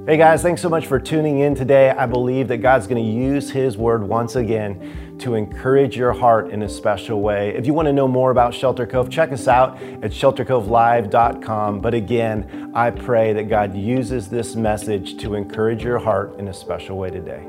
Hey guys, thanks so much for tuning in today. I believe that God's going to use His Word once again to encourage your heart in a special way. If you want to know more about Shelter Cove, check us out at sheltercovelive.com. But again, I pray that God uses this message to encourage your heart in a special way today.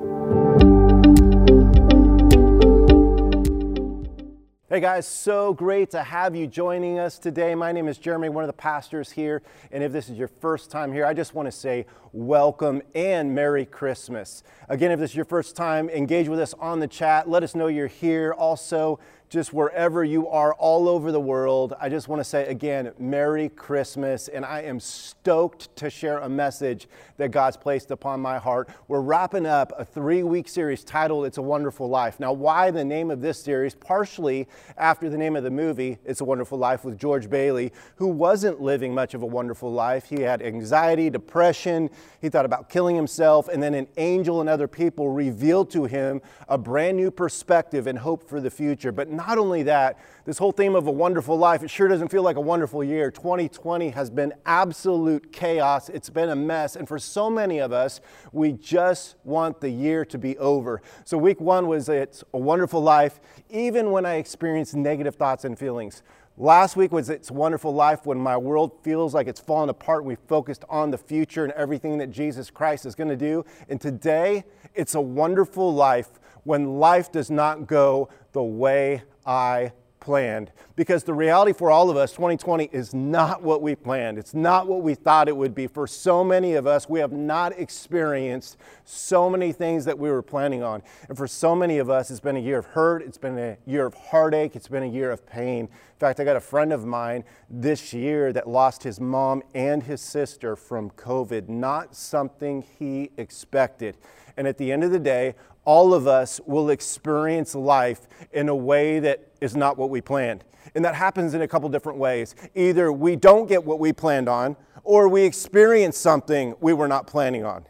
Hey guys, so great to have you joining us today. My name is Jeremy, one of the pastors here, and if this is your first time here, I just want to say welcome and Merry Christmas. Again, if this is your first time, engage with us on the chat. Let us know you're here. Also, just wherever you are all over the world, I just want to say again, Merry Christmas, and I am stoked to share a message that God's placed upon my heart. We're wrapping up a 3-week series titled It's a Wonderful Life. Now, why the name of this series? Partially after the name of the movie, It's a Wonderful Life, with George Bailey, who wasn't living much of a wonderful life. He had anxiety, depression, he thought about killing himself, and then an angel and other people revealed to him a brand new perspective and hope for the future. But not only that, this whole theme of a wonderful life, it sure doesn't feel like a wonderful year. 2020 has been absolute chaos. It's been a mess. And for so many of us, we just want the year to be over. So week one was It's a Wonderful Life, even when I experienced negative thoughts and feelings. Last week was It's a Wonderful Life, when my world feels like it's falling apart. We focused on the future and everything that Jesus Christ is going to do. And today, It's a Wonderful Life, when life does not go the way I planned. Because the reality for all of us, 2020 is not what we planned. It's not what we thought it would be. For so many of us, we have not experienced so many things that we were planning on. And for so many of us, it's been a year of hurt. It's been a year of heartache. It's been a year of pain. In fact, I got a friend of mine this year that lost his mom and his sister from COVID. Not something he expected. And at the end of the day, all of us will experience life in a way that is not what we planned. And that happens in a couple different ways. Either we don't get what we planned on, or we experience something we were not planning on.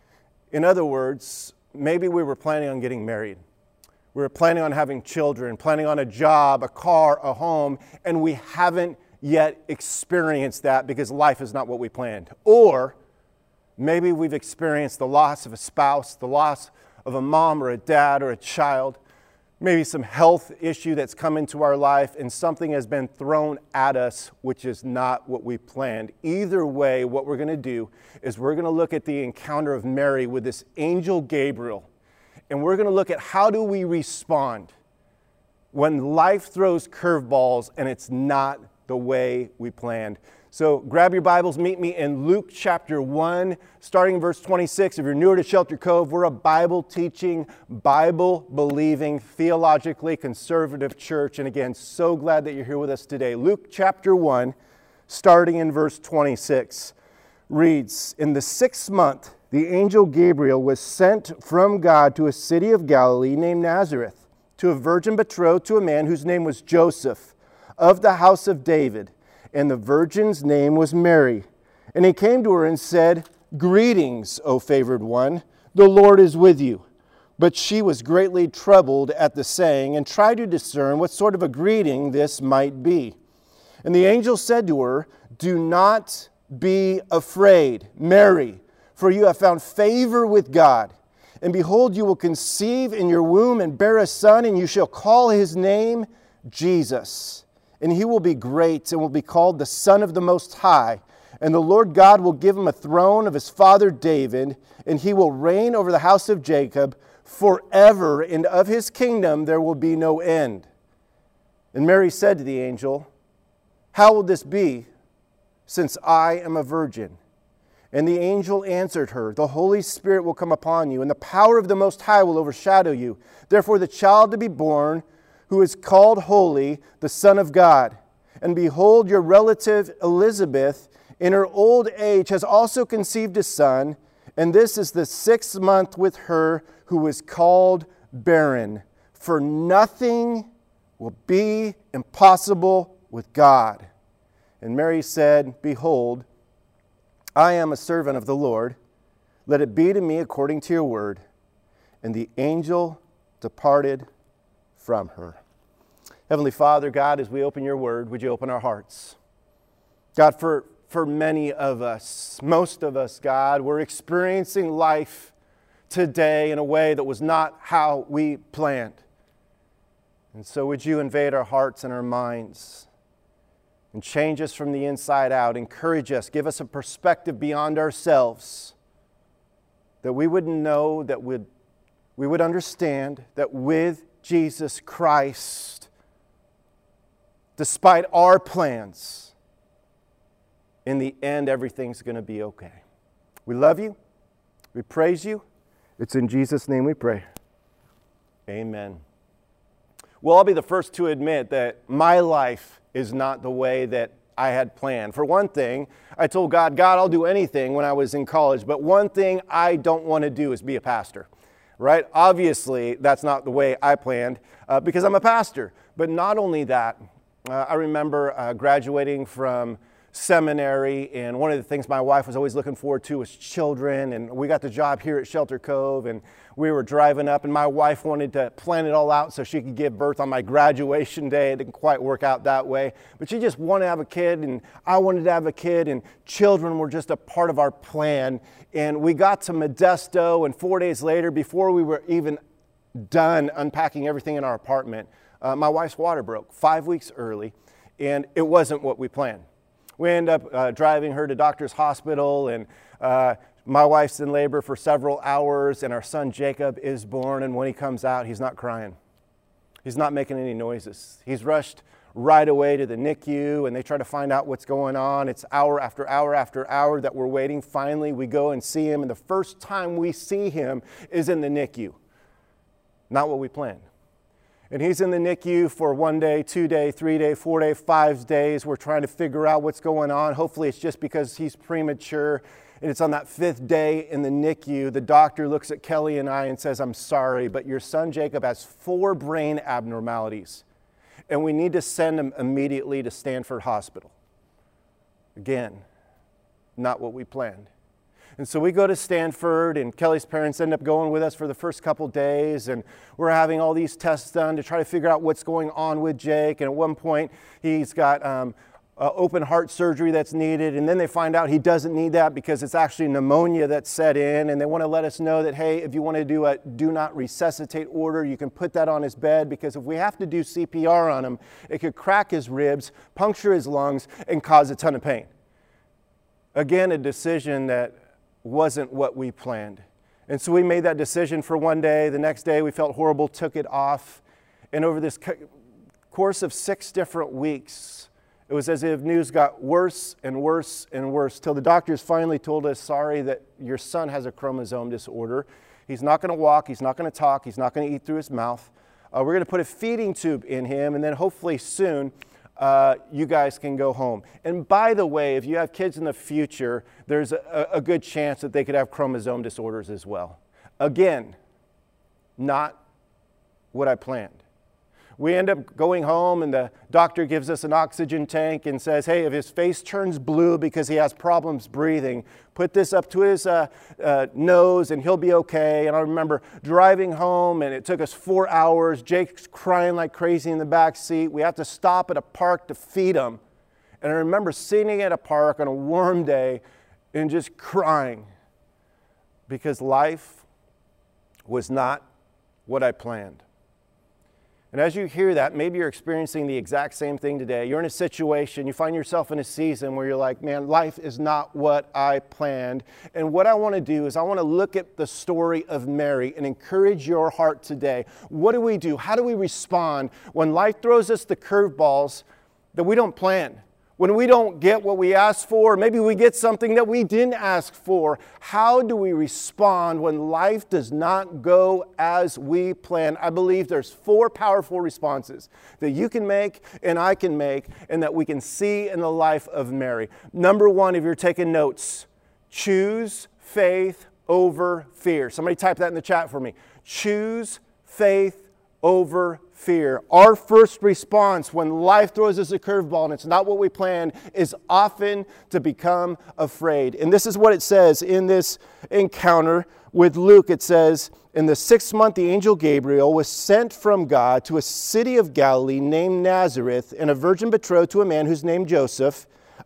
In other words, maybe we were planning on getting married. We were planning on having children, planning on a job, a car, a home, and we haven't yet experienced that because life is not what we planned. Or maybe we've experienced the loss of a spouse, the loss of a mom or a dad or a child, maybe some health issue that's come into our life, and something has been thrown at us which is not what we planned. Either way, what we're going to do is we're going to look at the encounter of Mary with this angel Gabriel, and we're going to look at how do we respond when life throws curveballs and it's not the way we planned. So grab your Bibles, meet me in Luke chapter 1, starting in verse 26. If you're newer to Shelter Cove, we're a Bible-teaching, Bible-believing, theologically conservative church. And again, so glad that you're here with us today. Luke chapter 1, starting in verse 26, reads, "In the 6th month, the angel Gabriel was sent from God to a city of Galilee named Nazareth, to a virgin betrothed to a man whose name was Joseph, of the house of David. And the virgin's name was Mary. And he came to her and said, 'Greetings, O favored one, the Lord is with you.' But she was greatly troubled at the saying, and tried to discern what sort of a greeting this might be. And the angel said to her, 'Do not be afraid, Mary, for you have found favor with God. And behold, you will conceive in your womb and bear a son, and you shall call his name Jesus. And he will be great and will be called the Son of the Most High. And the Lord God will give him a throne of his father David, and he will reign over the house of Jacob forever, and of his kingdom there will be no end.' And Mary said to the angel, 'How will this be, since I am a virgin?' And the angel answered her, 'The Holy Spirit will come upon you, and the power of the Most High will overshadow you. Therefore the child to be born, who is called Holy, the Son of God. And behold, your relative Elizabeth, in her old age, has also conceived a son, and this is the 6th month with her who was called barren. For nothing will be impossible with God.' And Mary said, 'Behold, I am a servant of the Lord. Let it be to me according to your word.' And the angel departed from her." Heavenly Father, God, as we open your word, would you open our hearts? God, for for many of us. Most of us, God, we're experiencing life today in a way that was not how we planned. And so would you invade our hearts and our minds and change us from the inside out, encourage us, give us a perspective beyond ourselves, that we would know, that we would understand that with Jesus Christ, despite our plans, in the end, everything's going to be okay. We love you. We praise you. It's in Jesus' name we pray. Amen. Well, I'll be the first to admit that my life is not the way that I had planned. For one thing, I told God, I'll do anything when I was in college, but one thing I don't want to do is be a pastor, right? Obviously, that's not the way I planned because I'm a pastor. But not only that, I remember graduating from seminary, and one of the things my wife was always looking forward to was children, and we got the job here at Shelter Cove, and we were driving up, and my wife wanted to plan it all out so she could give birth on my graduation day. It didn't quite work out that way, but she just wanted to have a kid, and I wanted to have a kid, and children were just a part of our plan. And we got to Modesto, and 4 days later, before we were even done unpacking everything in our apartment, my wife's water broke 5 weeks early, and it wasn't what we planned. We end up driving her to Doctor's Hospital, and my wife's in labor for several hours, and our son Jacob is born, and when he comes out, he's not crying. He's not making any noises. He's rushed right away to the NICU, and they try to find out what's going on. It's hour after hour after hour that we're waiting. Finally, we go and see him, and the first time we see him is in the NICU. Not what we planned. And he's in the NICU for 1 day, 2 day, 3 day, 4 day, 5 days. We're trying to figure out what's going on. Hopefully it's just because he's premature. And it's on that 5th day in the NICU, the doctor looks at Kelly and I and says, I'm sorry, but your son Jacob has 4 brain abnormalities, and we need to send him immediately to Stanford Hospital. Again, not what we planned. And so we go to Stanford, and Kelly's parents end up going with us for the first couple days, and we're having all these tests done to try to figure out what's going on with Jake. And at one point, he's got open heart surgery that's needed, and then they find out he doesn't need that because it's actually pneumonia that's set in, and they want to let us know that, hey, if you want to do a do not resuscitate order, you can put that on his bed, because if we have to do CPR on him, it could crack his ribs, puncture his lungs, and cause a ton of pain. Again, a decision that wasn't what we planned. And so we made that decision for 1 day. The next day we felt horrible, took it off. And over this course of 6 different weeks, it was as if news got worse and worse and worse, till the doctors finally told us, sorry, that your son has a chromosome disorder. He's not going to walk, he's not going to talk, he's not going to eat through his mouth. We're going to put a feeding tube in him, and then hopefully soon you guys can go home. And by the way, if you have kids in the future, there's a good chance that they could have chromosome disorders as well. Again, not what I planned. We end up going home, and the doctor gives us an oxygen tank and says, hey, if his face turns blue because he has problems breathing, put this up to his nose and he'll be okay. And I remember driving home, and it took us 4 hours. Jake's crying like crazy in the back seat. We have to stop at a park to feed him. And I remember sitting at a park on a warm day and just crying because life was not what I planned. And as you hear that, maybe you're experiencing the exact same thing today. You're in a situation, you find yourself in a season where you're like, man, life is not what I planned. And what I want to do is I want to look at the story of Mary and encourage your heart today. What do we do? How do we respond when life throws us the curveballs that we don't plan? When we don't get what we asked for, maybe we get something that we didn't ask for. How do we respond when life does not go as we plan? I believe there's 4 powerful responses that you can make and I can make, and that we can see in the life of Mary. Number 1, if you're taking notes, choose faith over fear. Somebody type that in the chat for me. Choose faith over fear. Our first response when life throws us a curveball and it's not what we planned is often to become afraid. And this is what it says in this encounter with Luke. It says, in the 6th month, the angel Gabriel was sent from God to a city of Galilee named Nazareth, and a virgin betrothed to a man whose name Joseph,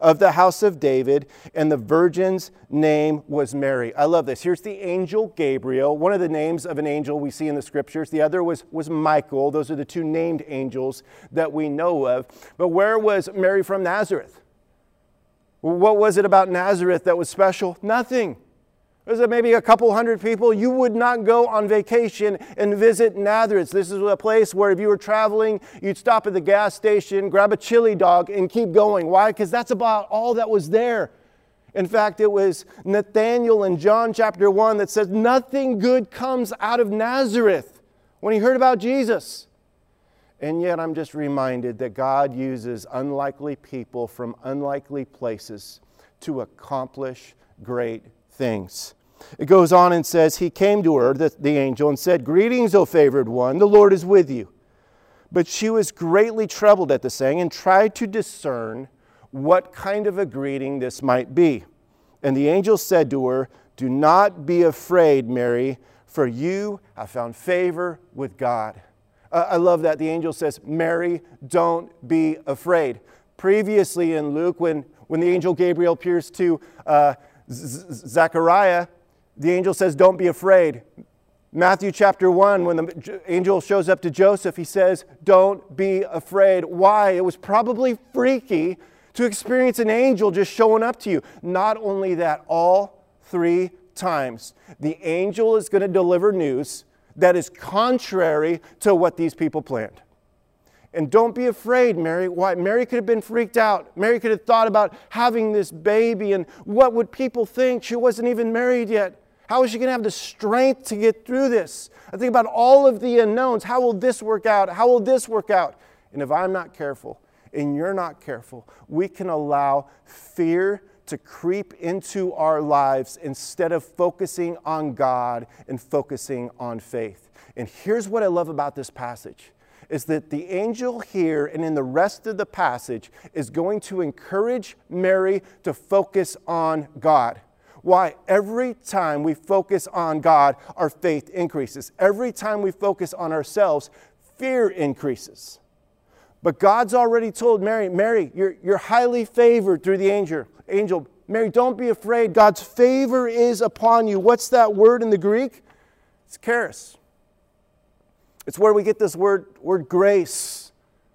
of the house of David, and the virgin's name was Mary. I love this. Here's the angel Gabriel, one of the names of an angel we see in the scriptures. The other was Michael. Those are the two named angels that we know of. But where was Mary from Nazareth? What was it about Nazareth that was special? Nothing. Was it maybe a couple hundred people? You would not go on vacation and visit Nazareth. This is a place where if you were traveling, you'd stop at the gas station, grab a chili dog, and keep going. Why? Because that's about all that was there. In fact, it was Nathanael in John chapter 1 that says, nothing good comes out of Nazareth when he heard about Jesus. And yet I'm just reminded that God uses unlikely people from unlikely places to accomplish great things. It goes on and says, he came to her, the angel, and said, greetings, O favored one, the Lord is with you. But she was greatly troubled at the saying and tried to discern what kind of a greeting this might be. And the angel said to her, do not be afraid, Mary, for you have found favor with God. I love that. The angel says, Mary, don't be afraid. Previously in Luke, when the angel Gabriel appears to Zechariah, the angel says, don't be afraid. Matthew chapter 1, when the angel shows up to Joseph, he says, don't be afraid. Why? It was probably freaky to experience an angel just showing up to you. Not only that, all 3 times, the angel is going to deliver news that is contrary to what these people planned. And don't be afraid, Mary. Why? Mary could have been freaked out. Mary could have thought about having this baby and what would people think? She wasn't even married yet. How is she going to have the strength to get through this? I think about all of the unknowns. How will this work out? How will this work out? And if I'm not careful and you're not careful, we can allow fear to creep into our lives instead of focusing on God and focusing on faith. And here's what I love about this passage, is that the angel here and in the rest of the passage is going to encourage Mary to focus on God. Why? Every time we focus on God, our faith increases. Every time we focus on ourselves, fear increases. But God's already told Mary, Mary, you're highly favored through the angel. Mary, don't be afraid. God's favor is upon you. What's that word in the Greek? It's charis. It's where we get this word grace.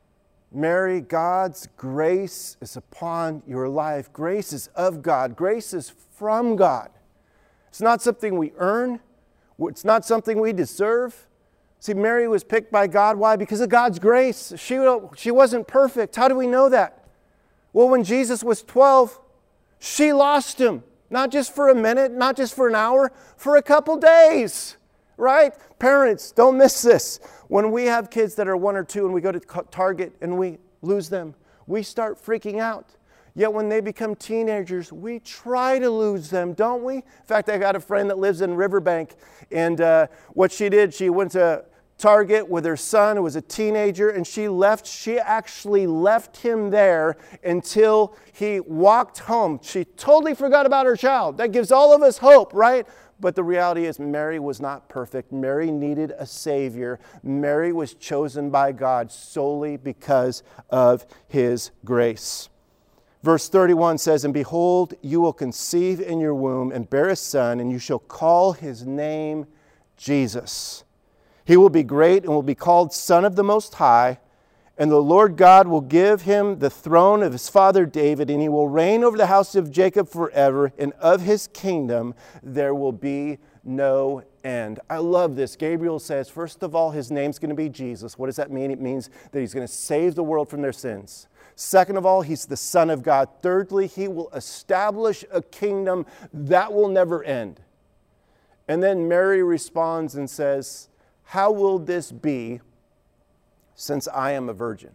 Mary, God's grace is upon your life. Grace is of God. Grace is from God. It's not something we earn. It's not something we deserve. See, Mary was picked by God. Why? Because of God's grace. She wasn't perfect. How do we know that? Well, when Jesus was 12, she lost him. Not just for a minute, not just for an hour, for a couple days. Right? Parents, don't miss this. When we have kids that are 1 or 2 and we go to Target and we lose them, we start freaking out. Yet when they become teenagers, we try to lose them, don't we? In fact, I got a friend that lives in Riverbank, and what she did, she went to Target with her son who was a teenager, and she actually left him there until he walked home. She totally forgot about her child. That gives all of us hope, right? But the reality is Mary was not perfect. Mary needed a Savior. Mary was chosen by God solely because of His grace. Verse 31 says, and behold, you will conceive in your womb and bear a son, and you shall call his name Jesus. He will be great and will be called Son of the Most High, and the Lord God will give him the throne of his father David, and he will reign over the house of Jacob forever, and of his kingdom there will be no end. I love this. Gabriel says, first of all, his name's going to be Jesus. What does that mean? It means that he's going to save the world from their sins. Second of all, he's the Son of God. Thirdly, he will establish a kingdom that will never end. And then Mary responds and says, how will this be since I am a virgin?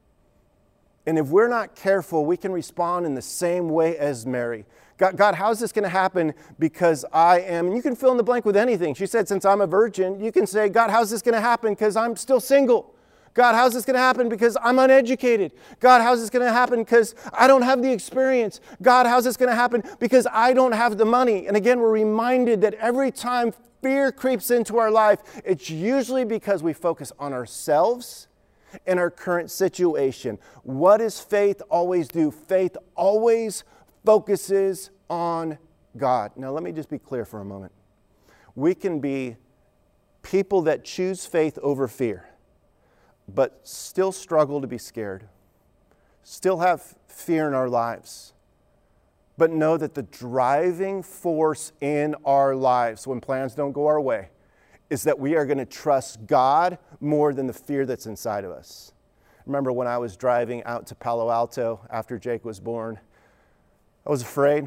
And if we're not careful, we can respond in the same way as Mary. God, how's this going to happen because I am, and you can fill in the blank with anything. She said, since I'm a virgin, you can say, God, how's this going to happen because I'm still single? God, how's this going to happen because I'm uneducated? God, how's this going to happen because I don't have the experience? God, how's this going to happen because I don't have the money? And again, we're reminded that every time fear creeps into our life, it's usually because we focus on ourselves in our current situation. What does faith always do? Faith always focuses on God. Now, let me just be clear for a moment. We can be people that choose faith over fear, but still struggle to be scared, still have fear in our lives, but know that the driving force in our lives when plans don't go our way is that we are going to trust God more than the fear that's inside of us. Remember when I was driving out to Palo Alto after Jake was born, I was afraid.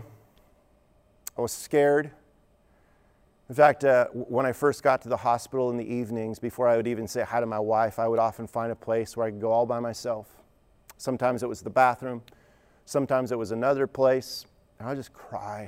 I was scared. In fact, when I first got to the hospital in the evenings, before I would even say hi to my wife, I would often find a place where I could go all by myself. Sometimes it was the bathroom. Sometimes it was another place. And I would just cry.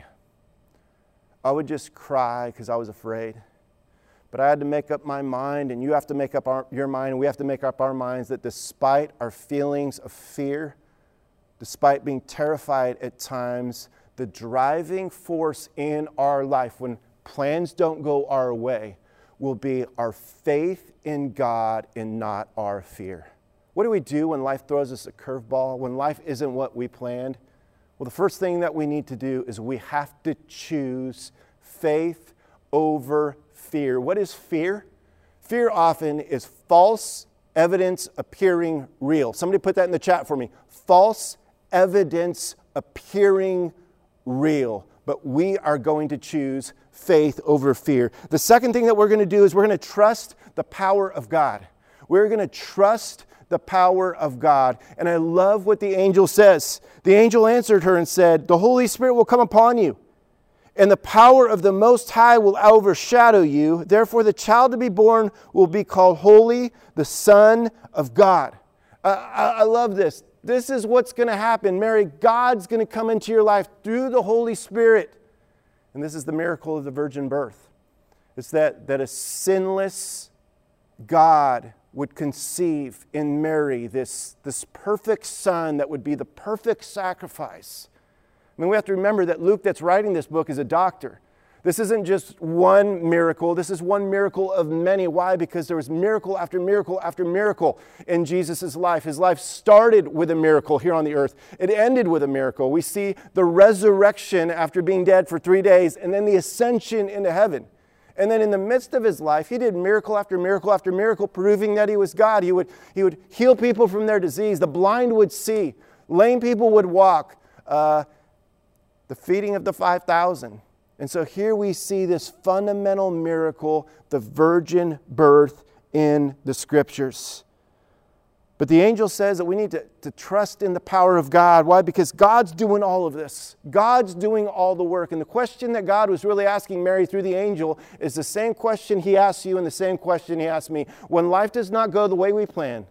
I would just cry because I was afraid. But I had to make up my mind, and you have to make up your mind, and we have to make up our minds that despite our feelings of fear, despite being terrified at times, the driving force in our life when plans don't go our way will be our faith in God and not our fear. What do we do when life throws us a curveball, when life isn't what we planned? Well, the first thing that we need to do is we have to choose faith over fear. What is fear? Fear often is false evidence appearing real. Somebody put that in the chat for me. False evidence appearing real. But we are going to choose faith over fear. The second thing that we're going to do is we're going to trust the power of God. We're going to trust the power of God. And I love what the angel says. The angel answered her and said, "The Holy Spirit will come upon you, and the power of the Most High will overshadow you. Therefore, the child to be born will be called Holy, the Son of God." I love this. This is what's going to happen. Mary, God's going to come into your life through the Holy Spirit. And this is the miracle of the virgin birth. It's that a sinless God would conceive in Mary this perfect son that would be the perfect sacrifice. I mean, we have to remember that Luke that's writing this book is a doctor. This isn't just one miracle. This is one miracle of many. Why? Because there was miracle after miracle after miracle in Jesus' life. His life started with a miracle here on the earth. It ended with a miracle. We see the resurrection after being dead for 3 days, and then the ascension into heaven. And then in the midst of his life, he did miracle after miracle after miracle, proving that he was God. He would heal people from their disease. The blind would see. Lame people would walk. The feeding of the 5,000. And so here we see this fundamental miracle, the virgin birth in the Scriptures. But the angel says that we need to trust in the power of God. Why? Because God's doing all of this. God's doing all the work. And the question that God was really asking Mary through the angel is the same question He asks you and the same question He asks me. When life does not go the way we plan,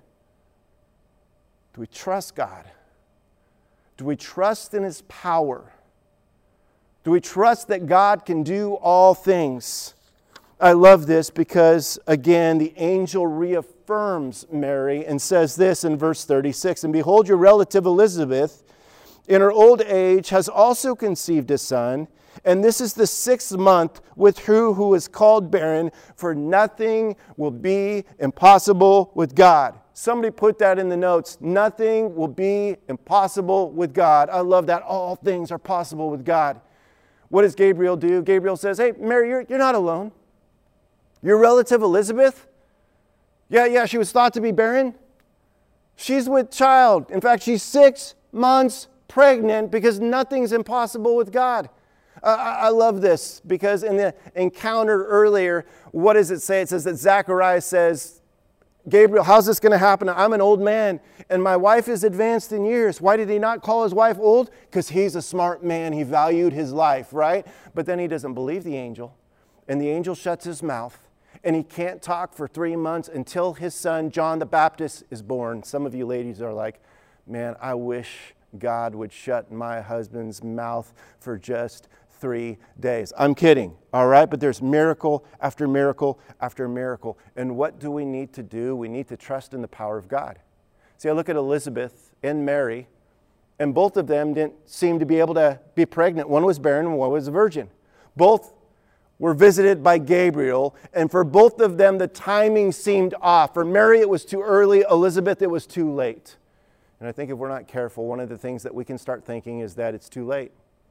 do we trust God? Do we trust in His power? Do we trust that God can do all things? I love this because, again, the angel reaffirms Mary and says this in verse 36, "And behold, your relative Elizabeth, in her old age, has also conceived a son, and this is the 6th month with her who is called barren, for nothing will be impossible with God." Somebody put that in the notes. Nothing will be impossible with God. I love that. All things are possible with God. What does Gabriel do? Gabriel says, "Hey, Mary, you're not alone. Your relative Elizabeth, yeah, she was thought to be barren. She's with child. In fact, she's 6 months pregnant because nothing's impossible with God." I love this because in the encounter earlier, what does it say? It says that Zacharias says, "Gabriel, how's this going to happen? I'm an old man and my wife is advanced in years." Why did he not call his wife old? Because he's a smart man. He valued his life, right? But then he doesn't believe the angel, and the angel shuts his mouth, and he can't talk for 3 months until his son, John the Baptist, is born. Some of you ladies are like, "Man, I wish God would shut my husband's mouth for just 3 days. I'm kidding, all right? But there's miracle after miracle after miracle. And what do we need to do? We need to trust in the power of God. See, I look at Elizabeth and Mary, and both of them didn't seem to be able to be pregnant. One was barren and one was a virgin. Both were visited by Gabriel, and for both of them, the timing seemed off. For Mary, it was too early. Elizabeth, it was too late. And I think if we're not careful, one of the things that we can start thinking is that it's too late.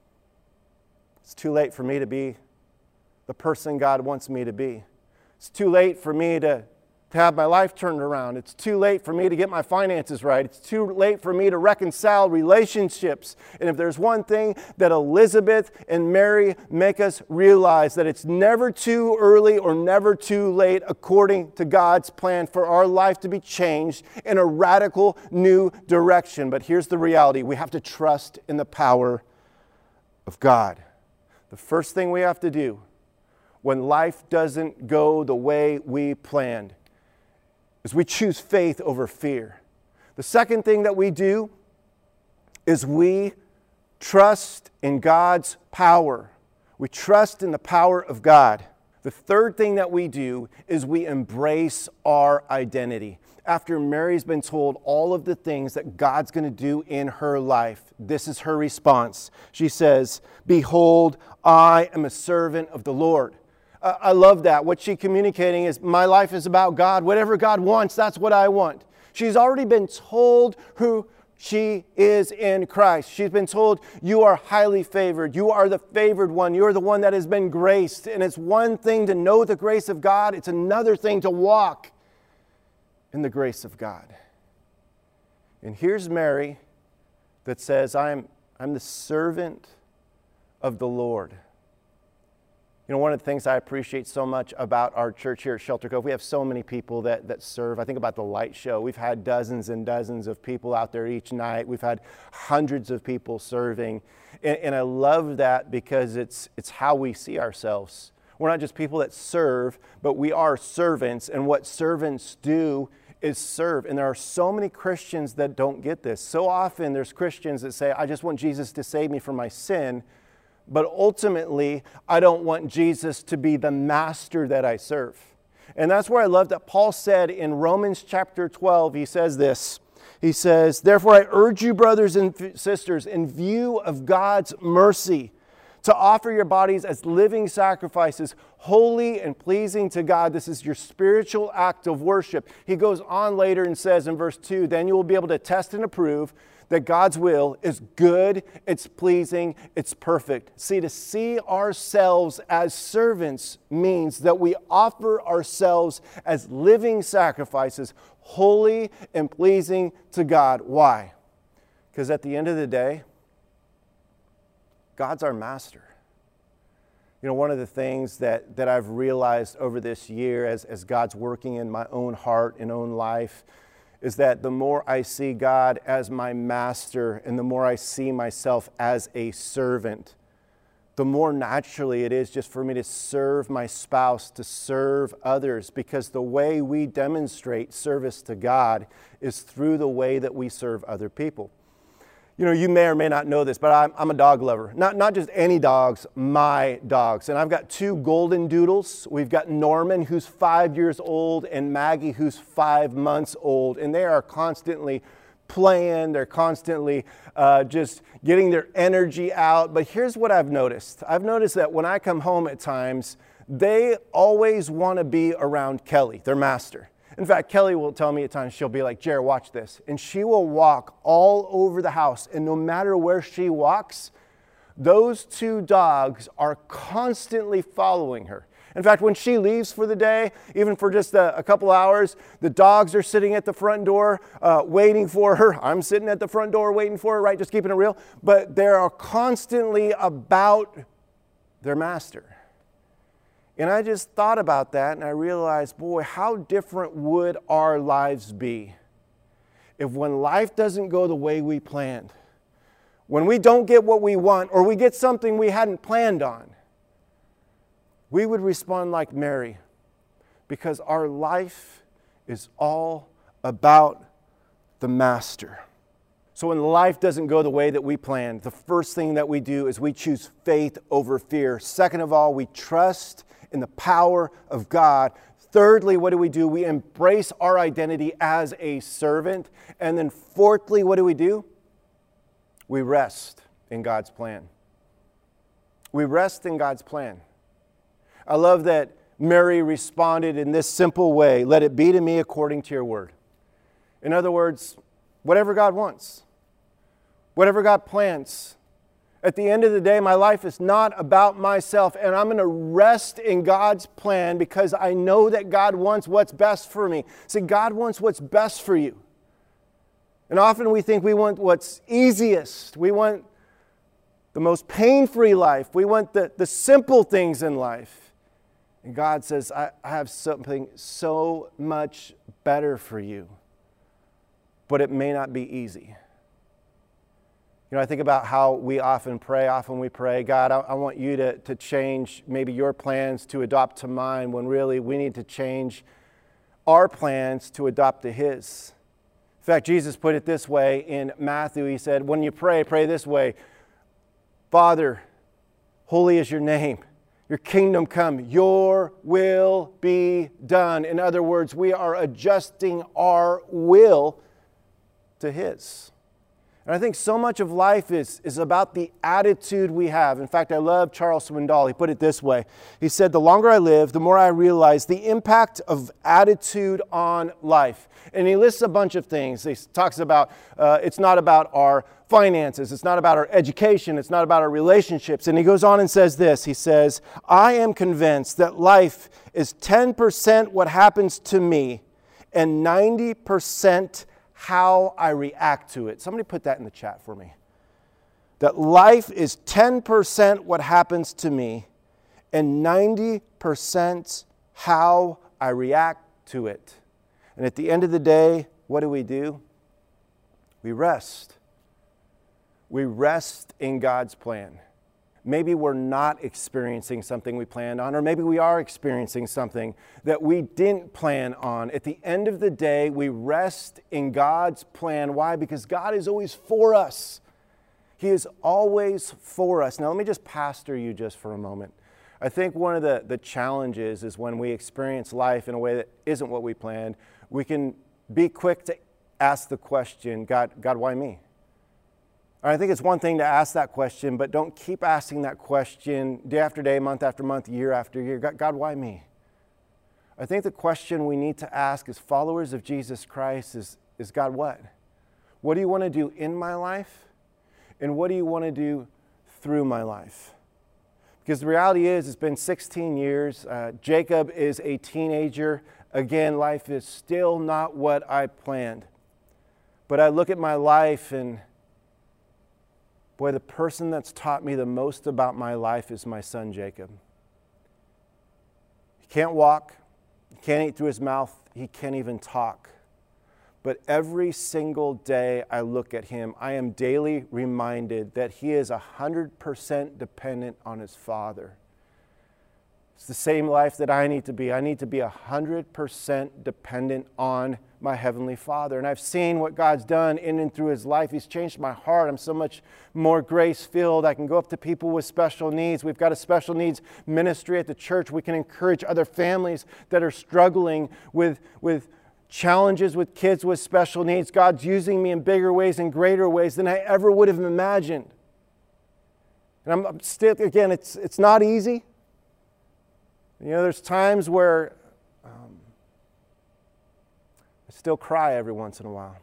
It's too late for me to be the person God wants me to be. It's too late for me to have my life turned around. It's too late for me to get my finances right. It's too late for me to reconcile relationships. And if there's one thing that Elizabeth and Mary make us realize, that it's never too early or never too late according to God's plan for our life to be changed in a radical new direction. But here's the reality. We have to trust in the power of God. The first thing we have to do when life doesn't go the way we planned is we choose faith over fear. The second thing that we do is we trust in God's power. We trust in the power of God. The third thing that we do is we embrace our identity. After Mary's been told all of the things that God's going to do in her life, this is her response. She says, "Behold, I am a servant of the Lord." I love that. What she's communicating is, my life is about God. Whatever God wants, that's what I want. She's already been told who she is in Christ. She's been told, you are highly favored. You are the favored one. You're the one that has been graced. And it's one thing to know the grace of God. It's another thing to walk in the grace of God. And here's Mary that says, I'm the servant of the Lord. You know, one of the things I appreciate so much about our church here at Shelter Cove, we have so many people that serve. I think about the light show. We've had dozens and dozens of people out there each night. We've had hundreds of people serving. And I love that because it's how we see ourselves. We're not just people that serve, but we are servants. And what servants do is serve. And there are so many Christians that don't get this. So often there's Christians that say, I just want Jesus to save me from my sin. But ultimately, I don't want Jesus to be the master that I serve. And that's where I love that Paul said in Romans chapter 12, he says this. He says, "Therefore I urge you, brothers and sisters, in view of God's mercy, to offer your bodies as living sacrifices, holy and pleasing to God." This is your spiritual act of worship. He goes on later and says in verse 2, "Then you will be able to test and approve that God's will is good, it's pleasing, it's perfect." See, to see ourselves as servants means that we offer ourselves as living sacrifices, holy and pleasing to God. Why? Because at the end of the day, God's our master. You know, one of the things that I've realized over this year as God's working in my own heart and own life is that the more I see God as my master and the more I see myself as a servant, the more naturally it is just for me to serve my spouse, to serve others, because the way we demonstrate service to God is through the way that we serve other people. You know, you may or may not know this, but I'm a dog lover. Not just any dogs, my dogs. And I've got two golden doodles. We've got Norman, who's 5 years old, and Maggie, who's 5 months old. And they are constantly playing. They're constantly just getting their energy out. But here's what I've noticed. I've noticed that when I come home at times, they always want to be around Kelly, their master. In fact, Kelly will tell me at times, she'll be like, "Jared, watch this." And she will walk all over the house. And no matter where she walks, those two dogs are constantly following her. In fact, when she leaves for the day, even for just a couple hours, the dogs are sitting at the front door waiting for her. I'm sitting at the front door waiting for her, right? Just keeping it real. But they are constantly about their master. And I just thought about that and I realized, boy, how different would our lives be if when life doesn't go the way we planned, when we don't get what we want or we get something we hadn't planned on, we would respond like Mary, because our life is all about the master. So when life doesn't go the way that we planned, the first thing that we do is we choose faith over fear. Second of all, we trust in the power of God. Thirdly, what do? We embrace our identity as a servant. And then fourthly, what do? We rest in God's plan. We rest in God's plan. I love that Mary responded in this simple way: let it be to me according to your word. In other words, whatever God wants, whatever God plans. At the end of the day, my life is not about myself, and I'm going to rest in God's plan because I know that God wants what's best for me. See, God wants what's best for you. And often we think we want what's easiest. We want the most pain-free life. We want the simple things in life. And God says, I have something so much better for you, but it may not be easy. You know, I think about how we often pray. Often we pray, God, I want you to change maybe your plans to adopt to mine, when really we need to change our plans to adopt to His. In fact, Jesus put it this way in Matthew. He said, when you pray, pray this way: Father, holy is your name. Your kingdom come. Your will be done. In other words, we are adjusting our will to His. And I think so much of life is about the attitude we have. In fact, I love Charles Swindoll. He put it this way. He said, the longer I live, the more I realize the impact of attitude on life. And he lists a bunch of things. He talks about it's not about our finances. It's not about our education. It's not about our relationships. And he goes on and says this. He says, I am convinced that life is 10% what happens to me and 90% how I react to it. Somebody put that in the chat for me. That life is 10% what happens to me and 90% how I react to it. And at the end of the day, what do? We rest. We rest in God's plan. Maybe we're not experiencing something we planned on, or maybe we are experiencing something that we didn't plan on. At the end of the day, we rest in God's plan. Why? Because God is always for us. He is always for us. Now, let me just pastor you just for a moment. I think one of the challenges is when we experience life in a way that isn't what we planned, we can be quick to ask the question, God, why me? I think it's one thing to ask that question, but don't keep asking that question day after day, month after month, year after year. God, why me? I think the question we need to ask as followers of Jesus Christ is God, what? What do you want to do in my life? And what do you want to do through my life? Because the reality is, it's been 16 years. Jacob is a teenager. Again, life is still not what I planned. But I look at my life and boy, the person that's taught me the most about my life is my son, Jacob. He can't walk. He can't eat through his mouth. He can't even talk. But every single day I look at him, I am daily reminded that he is 100% dependent on his father. It's the same life that I need to be. I need to be 100% dependent on my Heavenly Father. And I've seen what God's done in and through his life. He's changed my heart. I'm so much more grace-filled. I can go up to people with special needs. We've got a special needs ministry at the church. We can encourage other families that are struggling with challenges with kids with special needs. God's using me in bigger ways and greater ways than I ever would have imagined. And I'm still, again, it's not easy. You know, there's times where I still cry every once in a while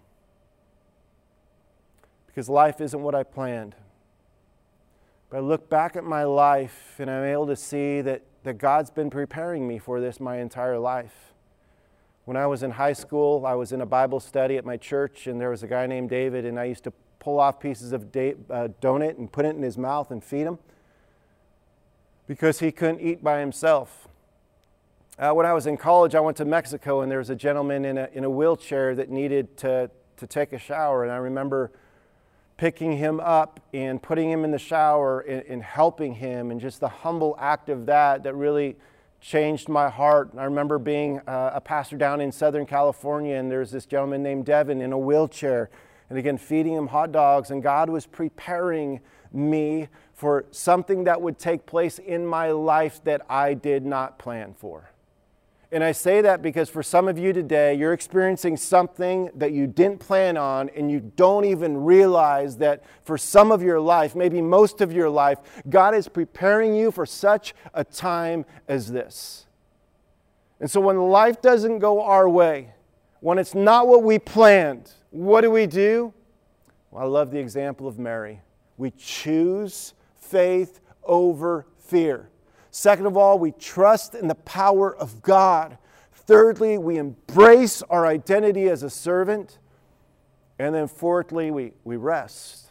because life isn't what I planned. But I look back at my life and I'm able to see that God's been preparing me for this my entire life. When I was in high school, I was in a Bible study at my church, and there was a guy named David, and I used to pull off pieces of donut and put it in his mouth and feed him, because he couldn't eat by himself. When I was in college, I went to Mexico, and there was a gentleman in a wheelchair that needed to take a shower. And I remember picking him up and putting him in the shower and helping him, and just the humble act of that really changed my heart. I remember being a pastor down in Southern California, and there's this gentleman named Devin in a wheelchair, and again, feeding him hot dogs, and God was preparing me for something that would take place in my life that I did not plan for. And I say that because for some of you today, you're experiencing something that you didn't plan on, and you don't even realize that for some of your life, maybe most of your life, God is preparing you for such a time as this. And so when life doesn't go our way, when it's not what we planned, what do? Well, I love the example of Mary. We choose faith over fear. Second of all, we trust in the power of God. Thirdly, we embrace our identity as a servant. And then fourthly, we rest.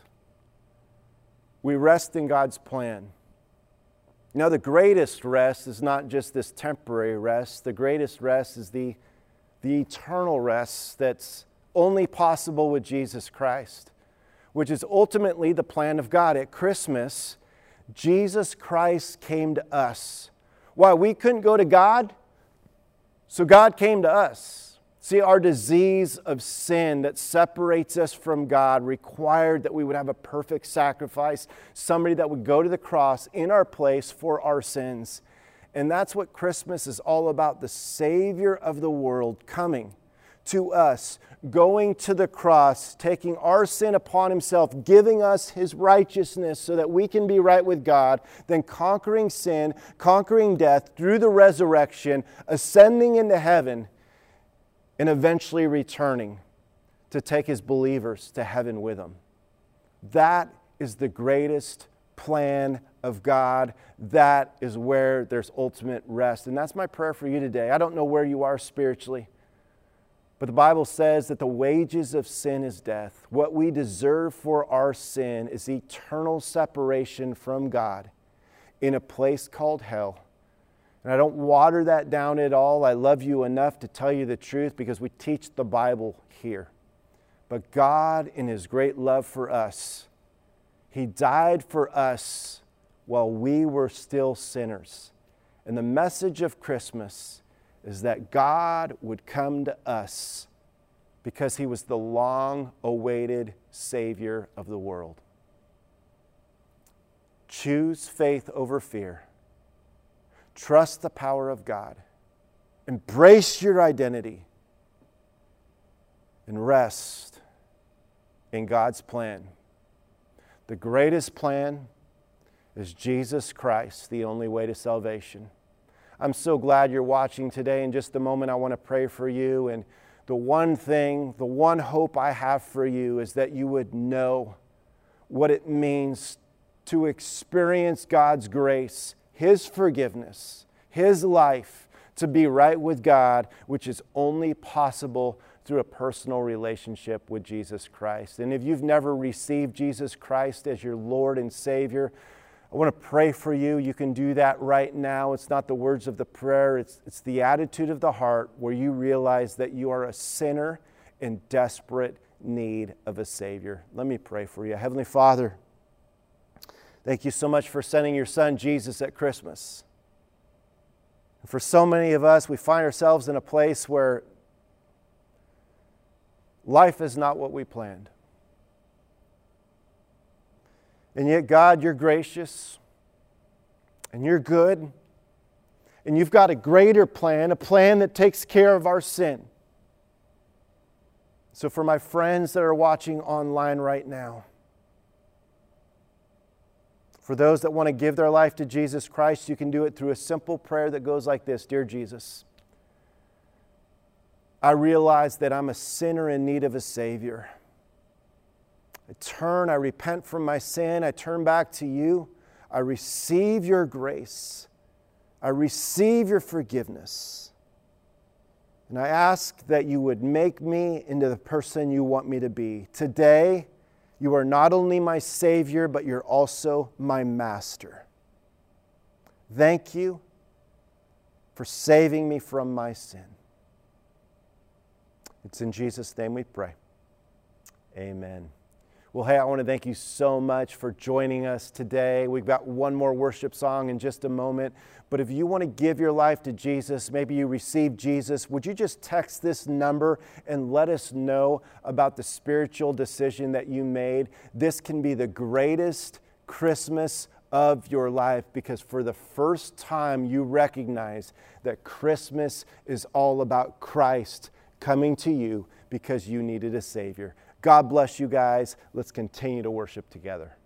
We rest in God's plan. Now, the greatest rest is not just this temporary rest. The greatest rest is the eternal rest that's only possible with Jesus Christ, which is ultimately the plan of God. At Christmas, Jesus Christ came to us. Why? We couldn't go to God, so God came to us. See, our disease of sin that separates us from God required that we would have a perfect sacrifice, somebody that would go to the cross in our place for our sins. And that's what Christmas is all about, the Savior of the world coming to us, going to the cross, taking our sin upon Himself, giving us His righteousness so that we can be right with God, then conquering sin, conquering death through the resurrection, ascending into heaven, and eventually returning to take His believers to heaven with Him. That is the greatest plan of God. That is where there's ultimate rest. And that's my prayer for you today. I don't know where you are spiritually, but the Bible says that the wages of sin is death. What we deserve for our sin is eternal separation from God in a place called hell. And I don't water that down at all. I love you enough to tell you the truth because we teach the Bible here. But God, in His great love for us, He died for us while we were still sinners. And the message of Christmas is that God would come to us because He was the long-awaited Savior of the world. Choose faith over fear. Trust the power of God. Embrace your identity. And rest in God's plan. The greatest plan is Jesus Christ, the only way to salvation. I'm so glad you're watching today. In just a moment, I want to pray for you. And the one thing, the one hope I have for you is that you would know what it means to experience God's grace, His forgiveness, His life, to be right with God, which is only possible through a personal relationship with Jesus Christ. And if you've never received Jesus Christ as your Lord and Savior, I want to pray for you. You can do that right now. It's not the words of the prayer. It's the attitude of the heart where you realize that you are a sinner in desperate need of a Savior. Let me pray for you. Heavenly Father, thank you so much for sending your Son Jesus at Christmas. For so many of us, we find ourselves in a place where life is not what we planned. And yet, God, you're gracious, and you're good, and you've got a greater plan, a plan that takes care of our sin. So for my friends that are watching online right now, for those that want to give their life to Jesus Christ, you can do it through a simple prayer that goes like this: Dear Jesus, I realize that I'm a sinner in need of a Savior. I repent from my sin, I turn back to you, I receive your grace, I receive your forgiveness, and I ask that you would make me into the person you want me to be. Today, you are not only my Savior, but you're also my Master. Thank you for saving me from my sin. It's in Jesus' name we pray. Amen. Well, hey, I want to thank you so much for joining us today. We've got one more worship song in just a moment. But if you want to give your life to Jesus, maybe you received Jesus, would you just text this number and let us know about the spiritual decision that you made? This can be the greatest Christmas of your life, because for the first time you recognize that Christmas is all about Christ coming to you because you needed a Savior. God bless you guys. Let's continue to worship together.